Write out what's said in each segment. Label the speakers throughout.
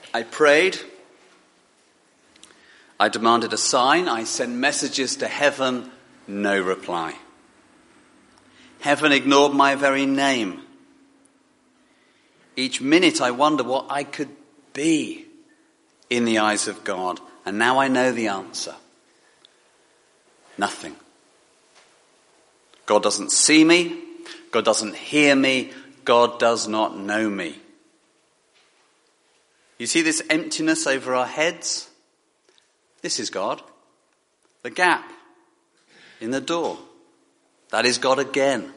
Speaker 1: I prayed. I demanded a sign. I sent messages to heaven. No reply. Heaven ignored my very name. Each minute I wonder what I could be in the eyes of God. And now I know the answer. Nothing. God doesn't see me. God doesn't hear me. God does not know me. You see this emptiness over our heads? This is God. The gap in the door. That is God again.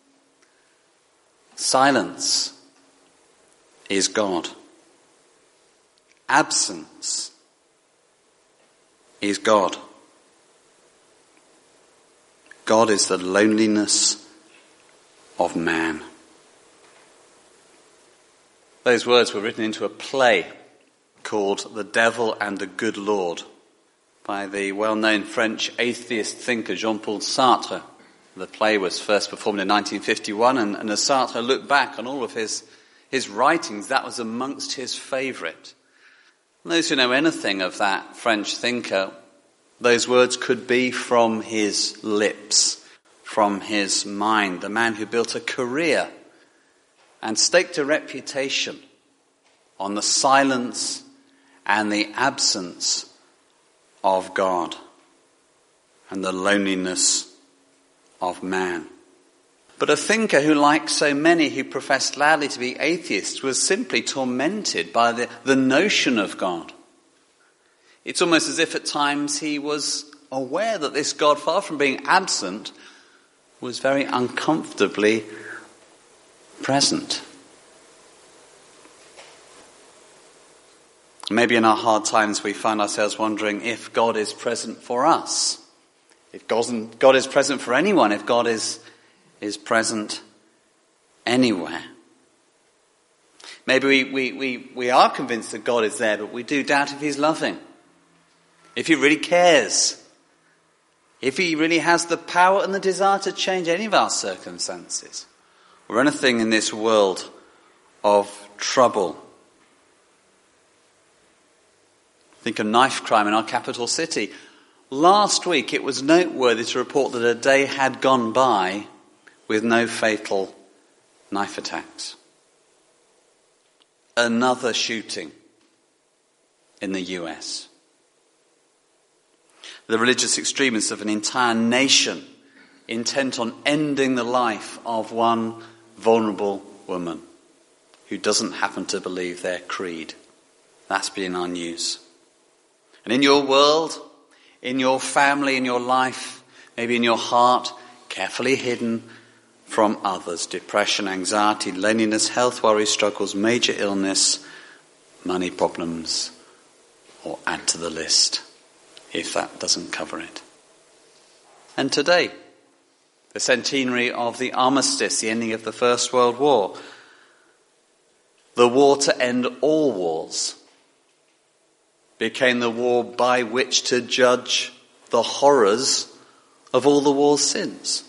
Speaker 1: Silence is God. Absence is God. God is the loneliness of man. Those words were written into a play called The Devil and the Good Lord by the well-known French atheist thinker Jean-Paul Sartre. The play was first performed in 1951, and as Sartre looked back on all of his writings, that was amongst his favourite. Those who know anything of that French thinker, those words could be from his lips, from his mind. The man who built a career and staked a reputation on the silence and the absence of God and the loneliness of man. But a thinker who, like so many who professed loudly to be atheists, was simply tormented by the notion of God. It's almost as if at times he was aware that this God, far from being absent, was very uncomfortably present. Maybe in our hard times we find ourselves wondering if God is present for us. If God is present for anyone, if God is present anywhere. Maybe we are convinced that God is there, but we do doubt if he's loving. If he really cares. If he really has the power and the desire to change any of our circumstances. Or anything in this world of trouble. Think of knife crime in our capital city. Last week it was noteworthy to report that a day had gone by with no fatal knife attacks. Another shooting in the US. The religious extremists of an entire nation intent on ending the life of one vulnerable woman who doesn't happen to believe their creed. That's been our news. And in your world, in your family, in your life, maybe in your heart, carefully hidden from others, depression, anxiety, loneliness, health worries, struggles, major illness, money problems, or add to the list if that doesn't cover it. And today, the centenary of the armistice, the ending of the First World War, the war to end all wars, became the war by which to judge the horrors of all the wars since.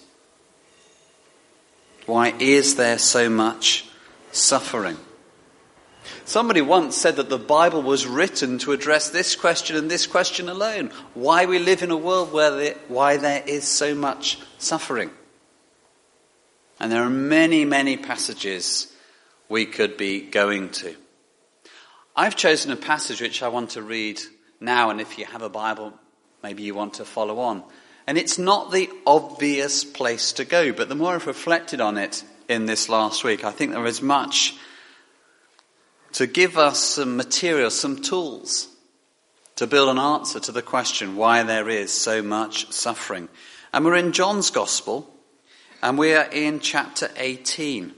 Speaker 1: Why is there so much suffering? Somebody once said that the Bible was written to address this question and this question alone. Why we live in a world why there is so much suffering. And there are many, many passages we could be going to. I've chosen a passage which I want to read now, and if you have a Bible, maybe you want to follow on. And it's not the obvious place to go, but the more I've reflected on it in this last week, I think there is much to give us some material, some tools to build an answer to the question why there is so much suffering. And we're in John's Gospel, and we are in chapter 18.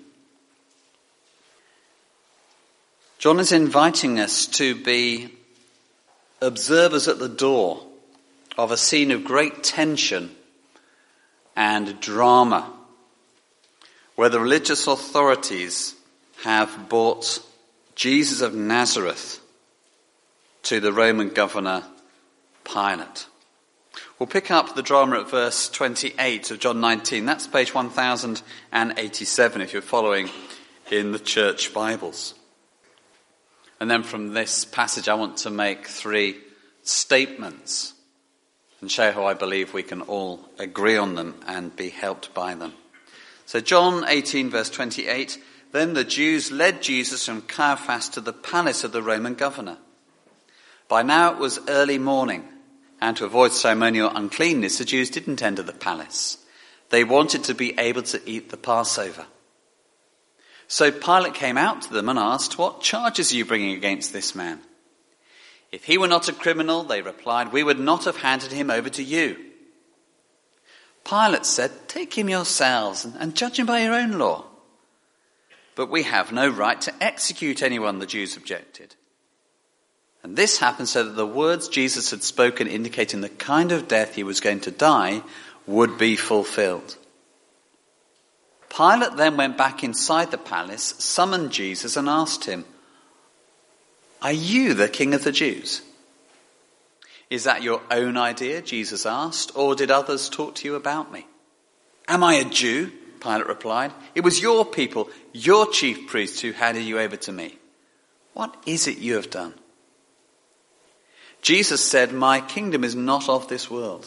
Speaker 1: John is inviting us to be observers at the door of a scene of great tension and drama, where the religious authorities have brought Jesus of Nazareth to the Roman governor Pilate. We'll pick up the drama at verse 28 of John 19. That's page 1087 if you're following in the church Bibles. And then from this passage, I want to make 3 statements and show how I believe we can all agree on them and be helped by them. So John 18 verse 28, then the Jews led Jesus from Caiaphas to the palace of the Roman governor. By now it was early morning, and to avoid ceremonial uncleanness, the Jews didn't enter the palace. They wanted to be able to eat the Passover. So Pilate came out to them and asked, what charges are you bringing against this man? If he were not a criminal, they replied, we would not have handed him over to you. Pilate said, take him yourselves and judge him by your own law. But we have no right to execute anyone, the Jews objected. And this happened so that the words Jesus had spoken indicating the kind of death he was going to die would be fulfilled. Pilate then went back inside the palace, summoned Jesus and asked him, are you the king of the Jews? Is that your own idea, Jesus asked, or did others talk to you about me? Am I a Jew? Pilate replied. It was your people, your chief priests who handed you over to me. What is it you have done? Jesus said, my kingdom is not of this world.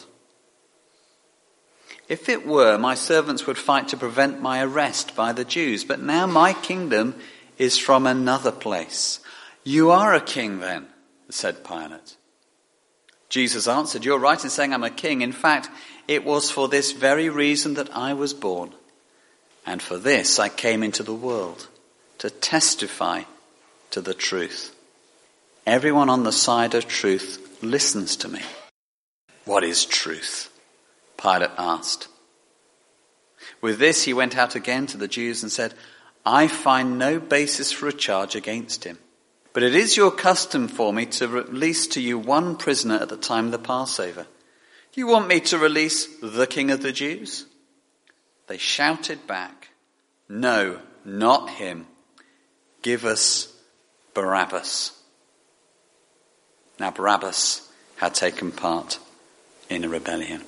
Speaker 1: If it were, my servants would fight to prevent my arrest by the Jews, but now my kingdom is from another place. You are a king then, said Pilate. Jesus answered, you're right in saying I'm a king. In fact, it was for this very reason that I was born. And for this I came into the world, to testify to the truth. Everyone on the side of truth listens to me. What is truth? Pilate asked. With this he went out again to the Jews and said, I find no basis for a charge against him. But it is your custom for me to release to you one prisoner at the time of the Passover. Do you want me to release the King of the Jews? They shouted back, no, not him. Give us Barabbas. Now Barabbas had taken part in a rebellion.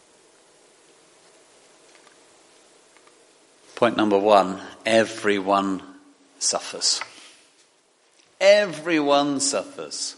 Speaker 1: Point number 1, everyone suffers. Everyone suffers.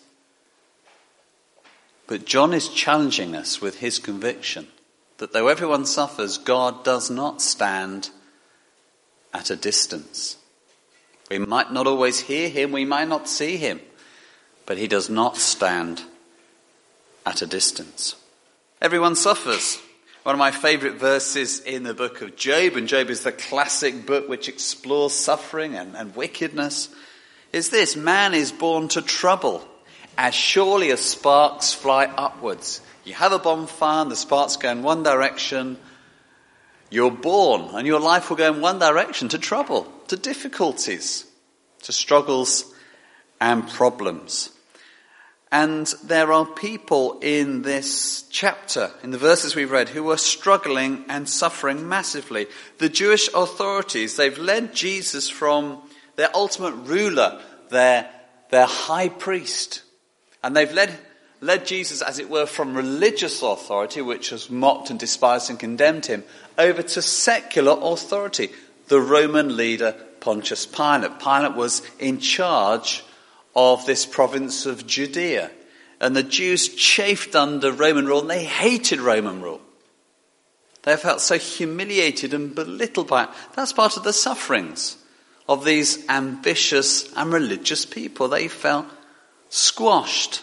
Speaker 1: But John is challenging us with his conviction that though everyone suffers, God does not stand at a distance. We might not always hear him, we might not see him, but he does not stand at a distance. Everyone suffers. One of my favourite verses in the book of Job, and Job is the classic book which explores suffering and wickedness, is this: man is born to trouble, as surely as sparks fly upwards. You have a bonfire and the sparks go in one direction, you're born and your life will go in one direction, to trouble, to difficulties, to struggles and problems. And there are people in this chapter, in the verses we've read, who are struggling and suffering massively. The Jewish authorities, they've led Jesus from their ultimate ruler, their high priest. And they've led Jesus, as it were, from religious authority, which has mocked and despised and condemned him, over to secular authority, the Roman leader Pontius Pilate. Pilate was in charge of this province of Judea. And the Jews chafed under Roman rule, and they hated Roman rule. They felt so humiliated and belittled by it. That's part of the sufferings of these ambitious and religious people. They felt squashed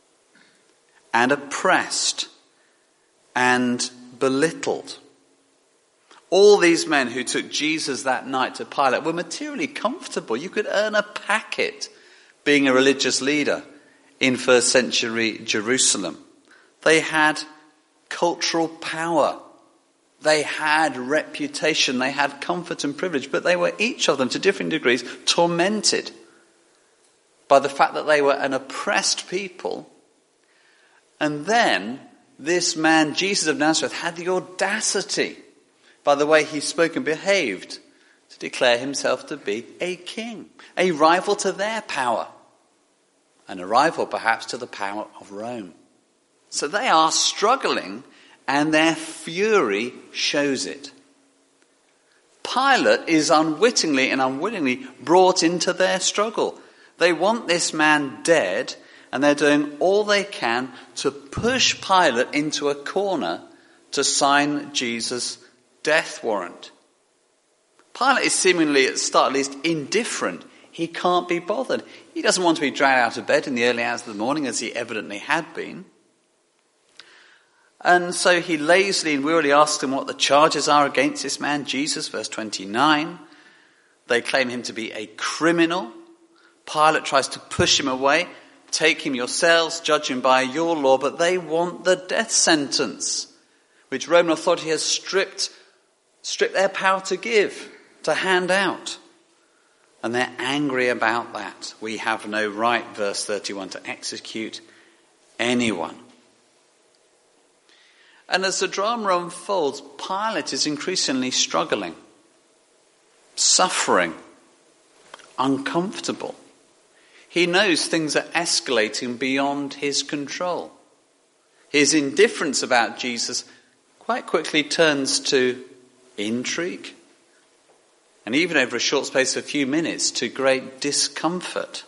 Speaker 1: and oppressed and belittled. All these men who took Jesus that night to Pilate were materially comfortable. You could earn a packet being a religious leader in first century Jerusalem. They had cultural power. They had reputation. They had comfort and privilege. But they were, each of them to different degrees, tormented by the fact that they were an oppressed people. And then this man, Jesus of Nazareth, had the audacity, by the way he spoke and behaved, to declare himself to be a king, a rival to their power, and a rival perhaps to the power of Rome. So they are struggling, and their fury shows it. Pilate is unwittingly and unwillingly brought into their struggle. They want this man dead, and they're doing all they can to push Pilate into a corner to sign Jesus' death warrant. Pilate is seemingly, at the start at least, indifferent. He can't be bothered. He doesn't want to be dragged out of bed in the early hours of the morning, as he evidently had been. And so he lazily and wearily asks them what the charges are against this man, Jesus, verse 29. They claim him to be a criminal. Pilate tries to push him away. Take him yourselves, judge him by your law, but they want the death sentence, which Roman authority has stripped their power to give, to hand out. And they're angry about that. We have no right, verse 31, to execute anyone. And as the drama unfolds, Pilate is increasingly struggling, suffering, uncomfortable. He knows things are escalating beyond his control. His indifference about Jesus quite quickly turns to intrigue, and even over a short space of a few minutes, to great discomfort.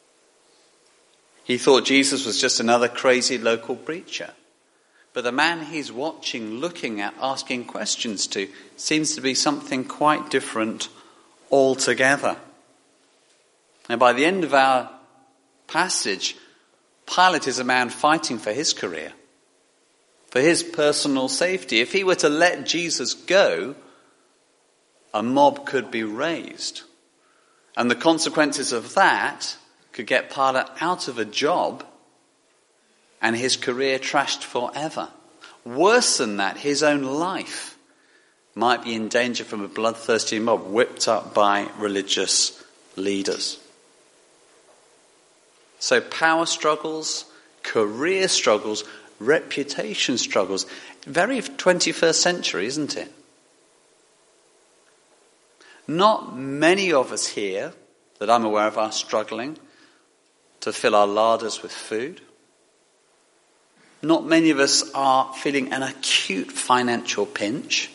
Speaker 1: He thought Jesus was just another crazy local preacher. But the man he's watching, looking at, asking questions to, seems to be something quite different altogether. And by the end of our passage, Pilate is a man fighting for his career, for his personal safety. If he were to let Jesus go, a mob could be raised. And the consequences of that could get Pilate out of a job and his career trashed forever. Worse than that, his own life might be in danger from a bloodthirsty mob whipped up by religious leaders. So power struggles, career struggles, reputation struggles. Very 21st century, isn't it? Not many of us here, that I'm aware of, are struggling to fill our larders with food. Not many of us are feeling an acute financial pinch.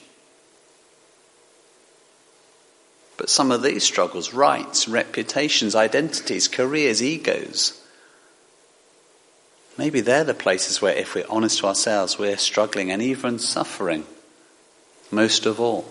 Speaker 1: But some of these struggles, rights, reputations, identities, careers, egos, maybe they're the places where, if we're honest to ourselves, we're struggling and even suffering most of all.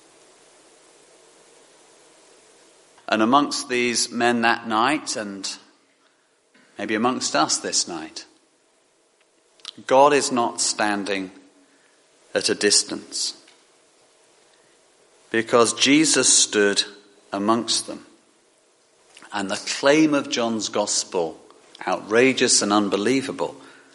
Speaker 1: And amongst these men that night, and maybe amongst us this night, God is not standing at a distance, because Jesus stood amongst them. And the claim of John's gospel, outrageous and unbelievable,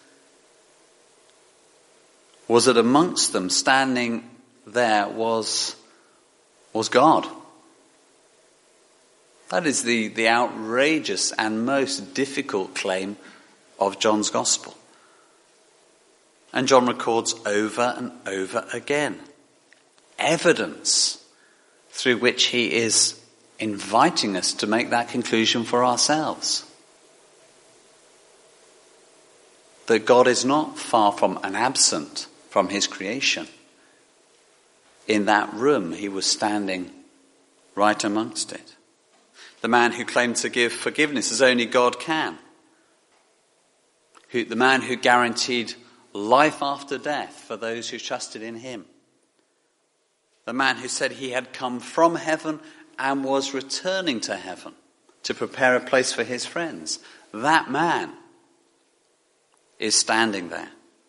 Speaker 1: was that amongst them, standing there, was God. That is the outrageous and most difficult claim of John's gospel. And John records over and over again evidence through which he is inviting us to make that conclusion for ourselves. That God is not far from and absent from his creation. In that room, he was standing right amongst it. The man who claimed to give forgiveness as only God can. The man who guaranteed life after death for those who trusted in him. The man who said he had come from heaven and was returning to heaven to prepare a place for his friends. That man is standing there.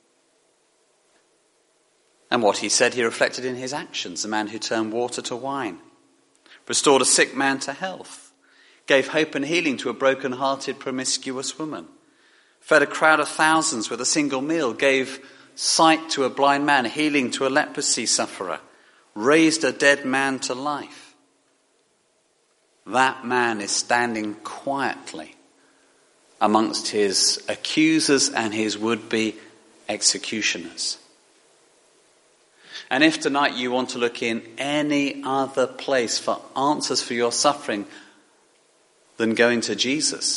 Speaker 1: And what he said he reflected in his actions. The man who turned water to wine, restored a sick man to health, gave hope and healing to a broken-hearted, promiscuous woman, fed a crowd of thousands with a single meal, gave sight to a blind man, healing to a leprosy sufferer, raised a dead man to life. That man is standing quietly amongst his accusers and his would-be executioners. And if tonight you want to look in any other place for answers for your suffering than going to Jesus,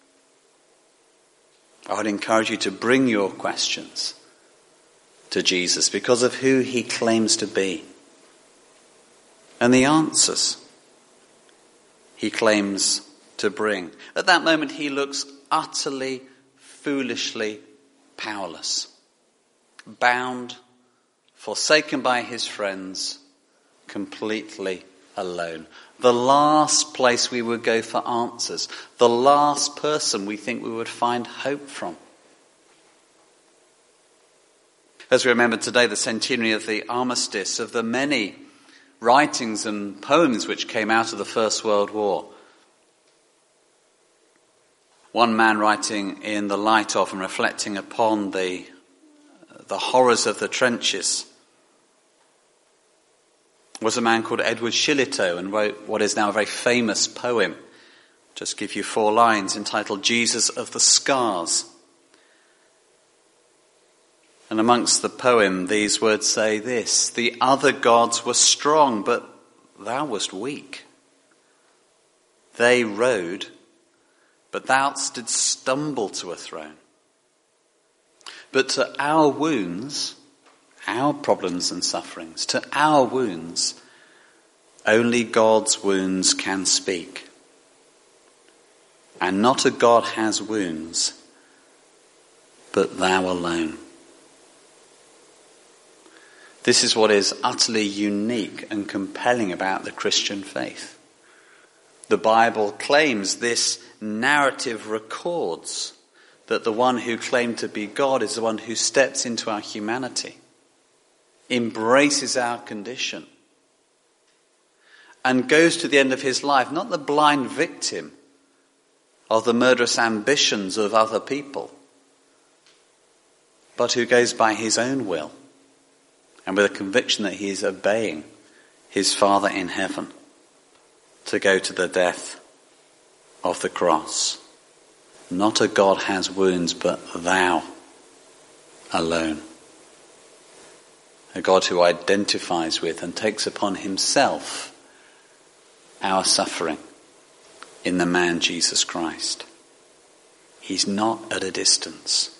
Speaker 1: I would encourage you to bring your questions to Jesus because of who he claims to be and the answers he claims to bring. At that moment, he looks utterly, foolishly powerless, bound, forsaken by his friends, completely alone. The last place we would go for answers, the last person we think we would find hope from. As we remember today, the centenary of the armistice, of the many writings and poems which came out of the First World War. One man writing in the light of and reflecting upon the horrors of the trenches was a man called Edward Shillito, and wrote what is now a very famous poem. Just give you 4 lines, entitled Jesus of the Scars. And amongst the poem, these words say this: "The other gods were strong, but thou wast weak. They rode, but thou didst stumble to a throne. But to our wounds, our problems and sufferings, to our wounds, only God's wounds can speak. And not a God has wounds, but thou alone." This is what is utterly unique and compelling about the Christian faith. The Bible claims, this narrative records, that the one who claimed to be God is the one who steps into our humanity, embraces our condition, and goes to the end of his life, not the blind victim of the murderous ambitions of other people, but who goes by his own will, and with a conviction that he is obeying his Father in heaven to go to the death of the cross. Not a God has wounds, but thou alone. A God who identifies with and takes upon himself our suffering in the man Jesus Christ. He's not at a distance.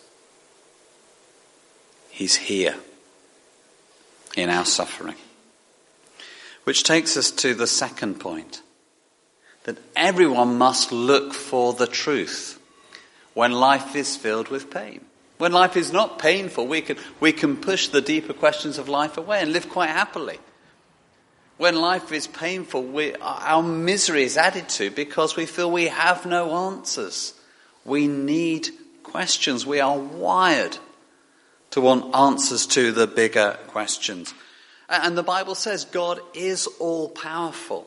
Speaker 1: He's here in our suffering. Which takes us to the second point, that everyone must look for the truth when life is filled with pain. When life is not painful, we can push the deeper questions of life away and live quite happily. When life is painful, our misery is added to because we feel we have no answers. We need questions. We are wired to want answers to the bigger questions. And the Bible says God is all-powerful.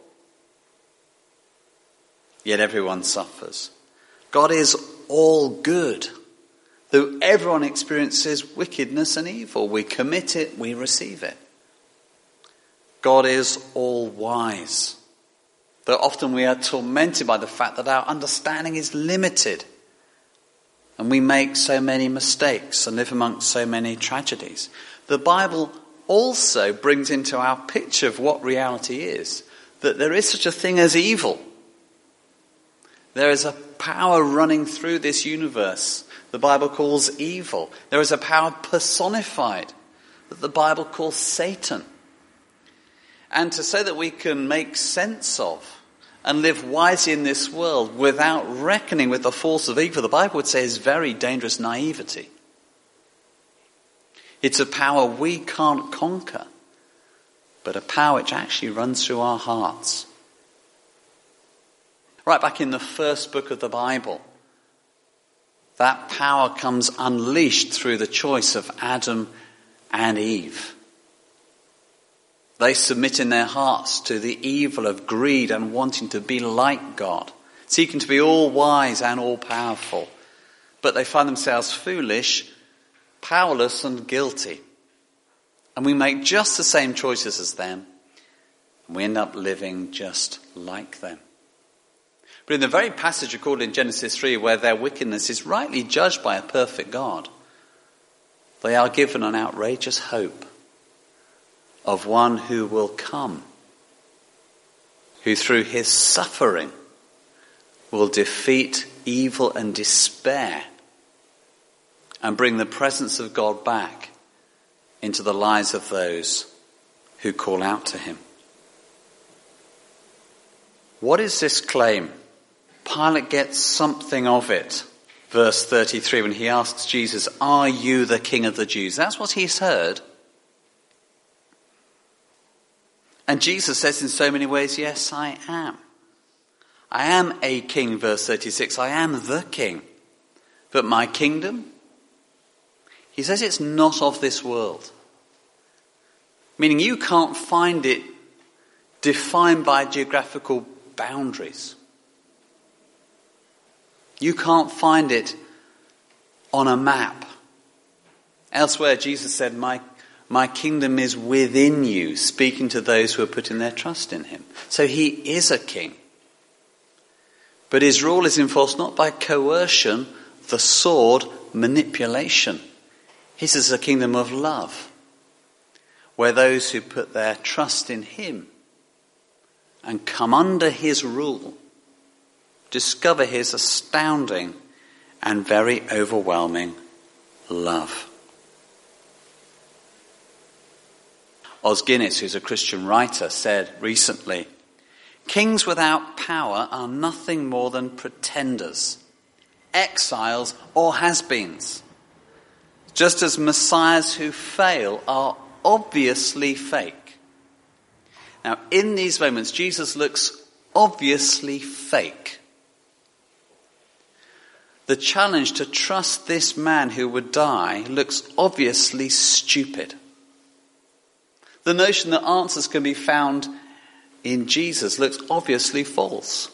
Speaker 1: Yet everyone suffers. God is all good. Though everyone experiences wickedness and evil, we commit it, we receive it. God is all wise. Though often we are tormented by the fact that our understanding is limited, and we make so many mistakes and live amongst so many tragedies. The Bible also brings into our picture of what reality is, that there is such a thing as evil. There is a power running through this universe the Bible calls evil. There is a power personified that the Bible calls Satan. And to say that we can make sense of and live wisely in this world without reckoning with the force of evil, the Bible would say is very dangerous naivety. It's a power we can't conquer, but a power which actually runs through our hearts. Right back in the first book of the Bible, that power comes unleashed through the choice of Adam and Eve. They submit in their hearts to the evil of greed and wanting to be like God, seeking to be all wise and all powerful. But they find themselves foolish, powerless and guilty. And we make just the same choices as them, and we end up living just like them. But in the very passage recorded in Genesis 3, where their wickedness is rightly judged by a perfect God, they are given an outrageous hope of one who will come, who through his suffering will defeat evil and despair and bring the presence of God back into the lives of those who call out to him. What is this claim Pilate gets something of it. Verse 33, when he asks Jesus, "Are you the King of the Jews?" That's what he's heard. And Jesus says in so many ways, "Yes, I am. I am a king," verse 36. "I am the king. But my kingdom," he says, "it's not of this world." Meaning you can't find it defined by geographical boundaries. You can't find it on a map. Elsewhere, Jesus said, my kingdom is within you, speaking to those who are putting their trust in him. So he is a king. But his rule is enforced not by coercion, the sword, manipulation. His is a kingdom of love, where those who put their trust in him and come under his rule discover his astounding and very overwhelming love. Os Guinness, who's a Christian writer, said recently, "Kings without power are nothing more than pretenders, exiles or has-beens, just as messiahs who fail are obviously fake." Now, in these moments, Jesus looks obviously fake. The challenge to trust this man who would die looks obviously stupid. The notion that answers can be found in Jesus looks obviously false.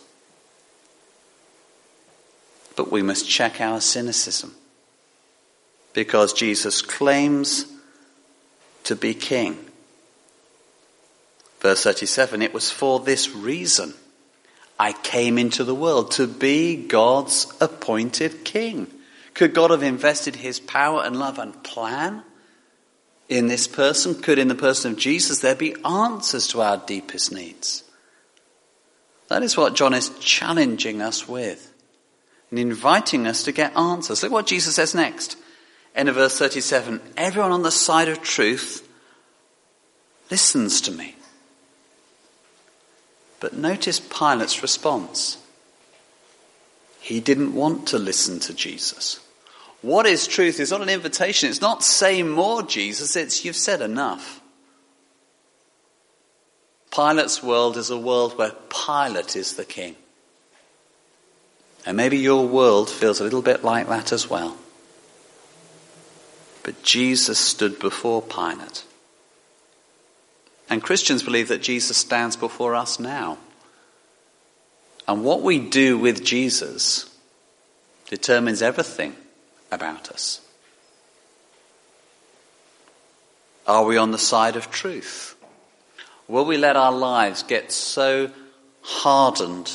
Speaker 1: But we must check our cynicism, because Jesus claims to be king. Verse 37, "It was for this reason I came into the world, to be God's appointed king." Could God have invested his power and love and plan in this person? Could, in the person of Jesus, there be answers to our deepest needs? That is what John is challenging us with and inviting us to get answers. Look what Jesus says next. End of verse 37, "Everyone on the side of truth listens to me." But notice Pilate's response. He didn't want to listen to Jesus. What is truth is not an invitation. It's not say more, Jesus. It's you've said enough. Pilate's world is a world where Pilate is the king. And maybe your world feels a little bit like that as well. But Jesus stood before Pilate. And Christians believe that Jesus stands before us now. And what we do with Jesus determines everything about us. Are we on the side of truth? Will we let our lives get so hardened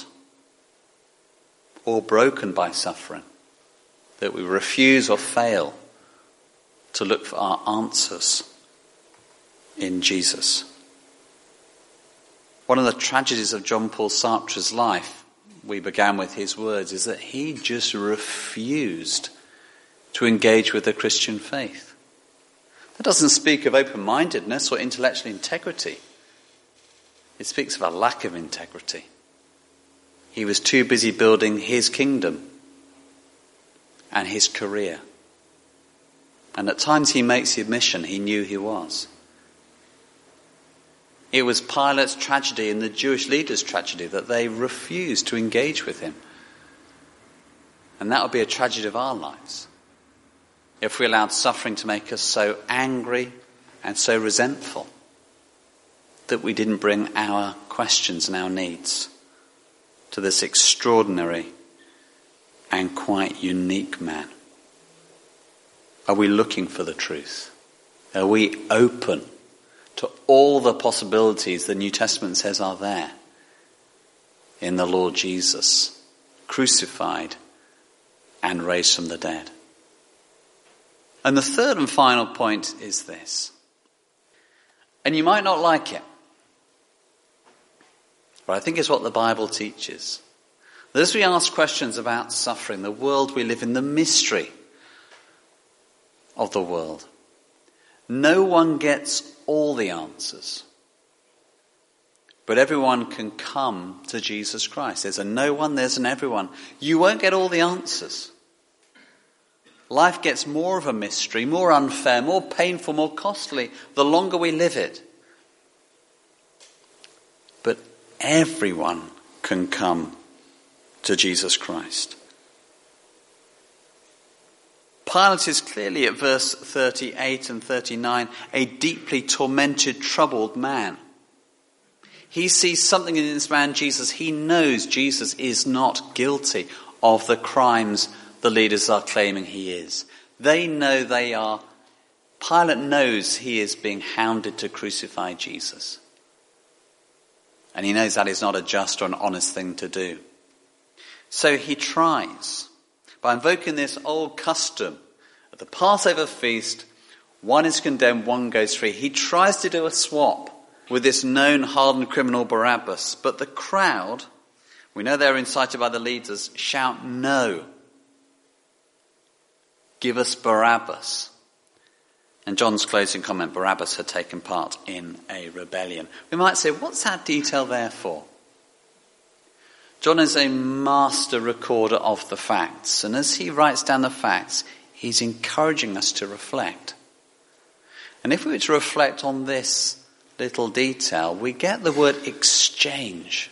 Speaker 1: or broken by suffering that we refuse or fail to look for our answers in Jesus? One of the tragedies of John Paul Sartre's life, we began with his words, is that he just refused to engage with the Christian faith. That doesn't speak of open-mindedness or intellectual integrity. It speaks of a lack of integrity. He was too busy building his kingdom and his career. And at times he makes the admission he knew he was. It was Pilate's tragedy and the Jewish leaders' tragedy that they refused to engage with him. And that would be a tragedy of our lives, if we allowed suffering to make us so angry and so resentful that we didn't bring our questions and our needs to this extraordinary and quite unique man. Are we looking for the truth? Are we open to all the possibilities the New Testament says are there in the Lord Jesus, crucified and raised from the dead? And the third and final point is this. And you might not like it, but I think it's what the Bible teaches. That as we ask questions about suffering, the world we live in, the mystery of the world, no one gets all the answers. But everyone can come to Jesus Christ. There's a no one, there's an everyone. You won't get all the answers. Life gets more of a mystery, more unfair, more painful, more costly, the longer we live it. But everyone can come to Jesus Christ. Pilate is clearly, at verse 38 and 39, a deeply tormented, troubled man. He sees something in this man, Jesus. He knows Jesus is not guilty of the crimes the leaders are claiming he is. They know they are. Pilate knows he is being hounded to crucify Jesus. And he knows that is not a just or an honest thing to do. So he tries, by invoking this old custom, at the Passover feast, one is condemned, one goes free. He tries to do a swap with this known hardened criminal Barabbas. But the crowd, we know they're incited by the leaders, shout no. Give us Barabbas. And John's closing comment, Barabbas had taken part in a rebellion. We might say, what's that detail there for? John is a master recorder of the facts. And as he writes down the facts, he's encouraging us to reflect. And if we were to reflect on this little detail, we get the word exchange.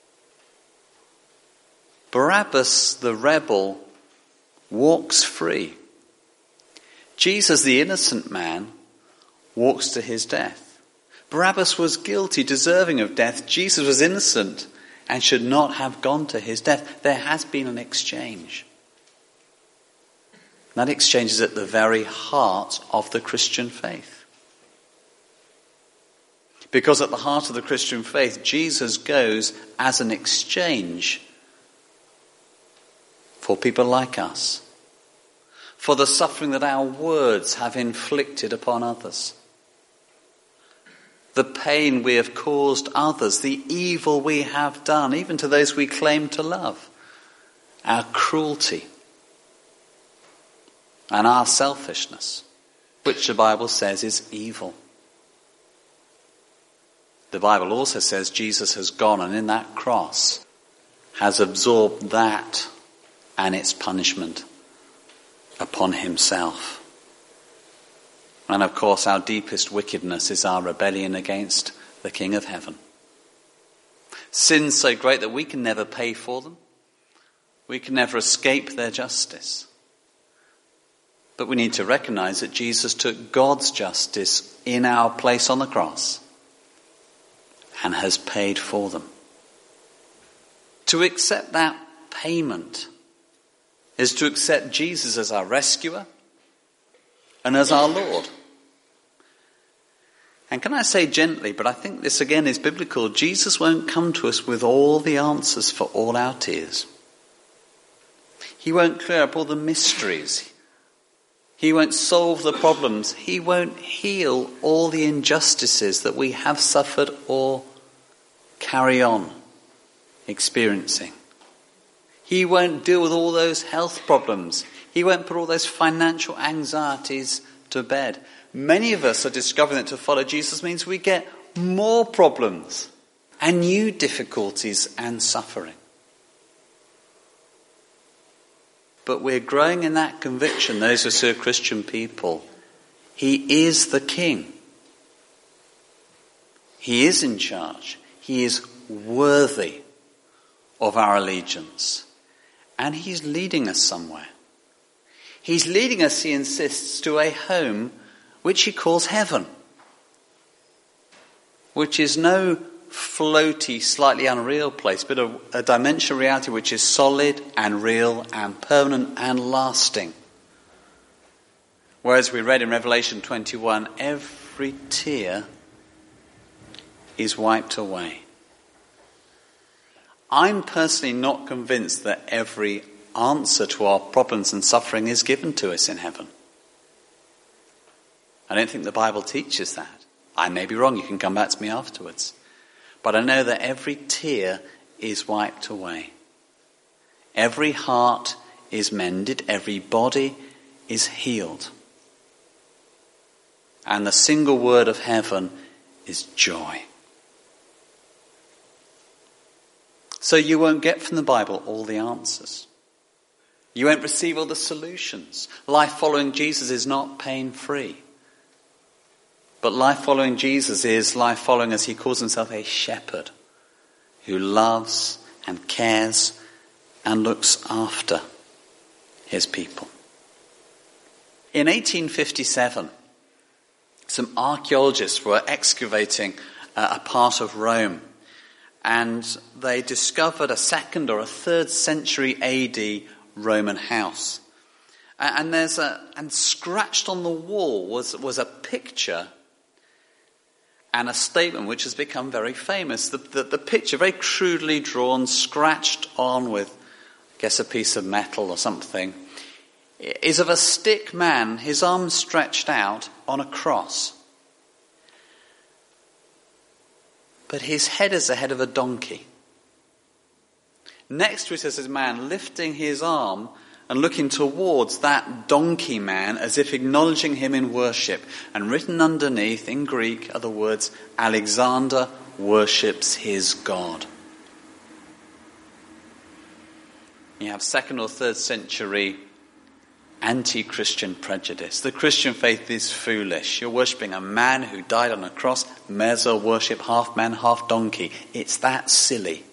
Speaker 1: Barabbas, the rebel, walks free. Jesus, the innocent man, walks to his death. Barabbas was guilty, deserving of death. Jesus was innocent and should not have gone to his death. There has been an exchange. That exchange is at the very heart of the Christian faith. Because at the heart of the Christian faith, Jesus goes as an exchange for people like us, for the suffering that our words have inflicted upon others, the pain we have caused others, the evil we have done, even to those we claim to love, our cruelty and our selfishness, which the Bible says is evil. The Bible also says Jesus has gone and in that cross has absorbed that and its punishment upon himself. And of course our deepest wickedness is our rebellion against the King of Heaven. Sins so great that we can never pay for them. We can never escape their justice. But we need to recognize that Jesus took God's justice in our place on the cross and has paid for them. To accept that payment is to accept Jesus as our rescuer and as our Lord. And can I say gently, but I think this again is biblical, Jesus won't come to us with all the answers for all our tears. He won't clear up all the mysteries. He won't solve the problems. He won't heal all the injustices that we have suffered or carry on experiencing. He won't deal with all those health problems. He won't put all those financial anxieties to bed. Many of us are discovering that to follow Jesus means we get more problems and new difficulties and suffering. But we're growing in that conviction, those of us who are Christian people. He is the King. He is in charge. He is worthy of our allegiance. And he's leading us somewhere. He's leading us, he insists, to a home which he calls heaven. Which is no floaty, slightly unreal place, but a dimension of reality which is solid and real and permanent and lasting. Whereas we read in Revelation 21, every tear is wiped away. I'm personally not convinced that every answer to our problems and suffering is given to us in heaven. I don't think the Bible teaches that. I may be wrong, you can come back to me afterwards. But I know that every tear is wiped away. Every heart is mended, every body is healed. And the single word of heaven is joy. So you won't get from the Bible all the answers. You won't receive all the solutions. Life following Jesus is not pain-free. But life following Jesus is life following, as he calls himself, a shepherd who loves and cares and looks after his people. In 1857, some archaeologists were excavating a part of Rome, and they discovered a 2nd or a 3rd century AD Roman house. And scratched on the wall was a picture and a statement which has become very famous. The picture, very crudely drawn, scratched on with, I guess, a piece of metal or something, is of a stick man, his arms stretched out on a cross. But his head is the head of a donkey. Next to it is a man lifting his arm and looking towards that donkey man as if acknowledging him in worship. And written underneath in Greek are the words, Alexander worships his God. You have 2nd or 3rd century anti-Christian prejudice. The Christian faith is foolish. You're worshipping a man who died on a cross. May as well worship half man, half donkey. It's that silly.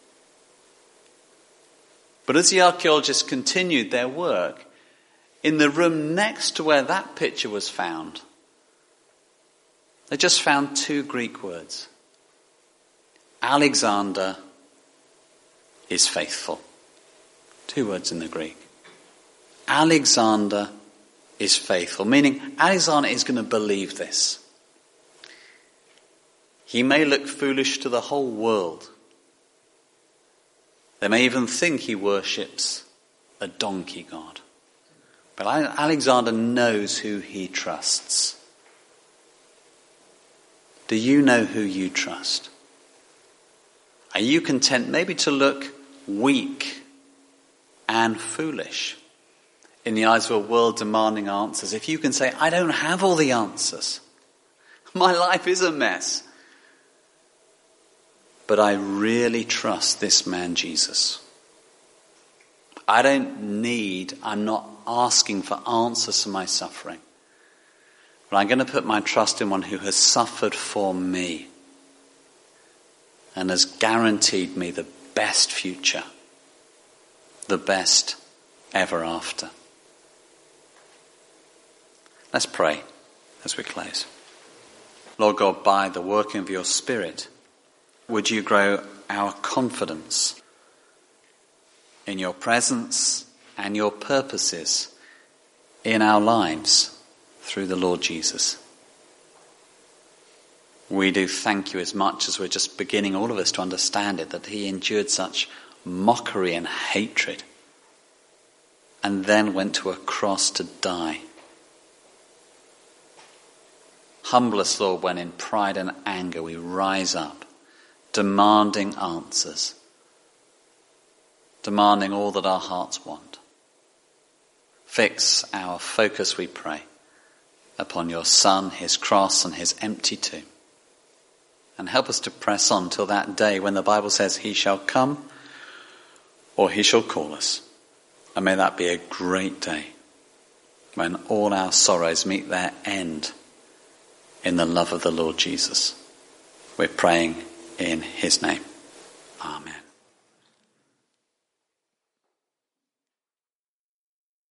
Speaker 1: But as the archaeologists continued their work, in the room next to where that picture was found, they just found 2 Greek words. Alexander is faithful. 2 words in the Greek. Alexander is faithful, meaning Alexander is going to believe this. He may look foolish to the whole world. They may even think he worships a donkey god. But Alexander knows who he trusts. Do you know who you trust? Are you content maybe to look weak and foolish in the eyes of a world demanding answers? If you can say, I don't have all the answers. My life is a mess. But I really trust this man Jesus. I'm not asking for answers to my suffering. But I'm going to put my trust in one who has suffered for me and has guaranteed me the best future, the best ever after. Let's pray as we close. Lord God, by the working of your Spirit, would you grow our confidence in your presence and your purposes in our lives through the Lord Jesus. We do thank you as much as we're just beginning, all of us, to understand it, that he endured such mockery and hatred and then went to a cross to die. Humble us, Lord, when in pride and anger we rise up, demanding answers, demanding all that our hearts want. Fix our focus, we pray, upon your Son, his cross and his empty tomb. And help us to press on till that day when the Bible says he shall come or he shall call us. And may that be a great day when all our sorrows meet their end in the love of the Lord Jesus. We're praying in his name. Amen.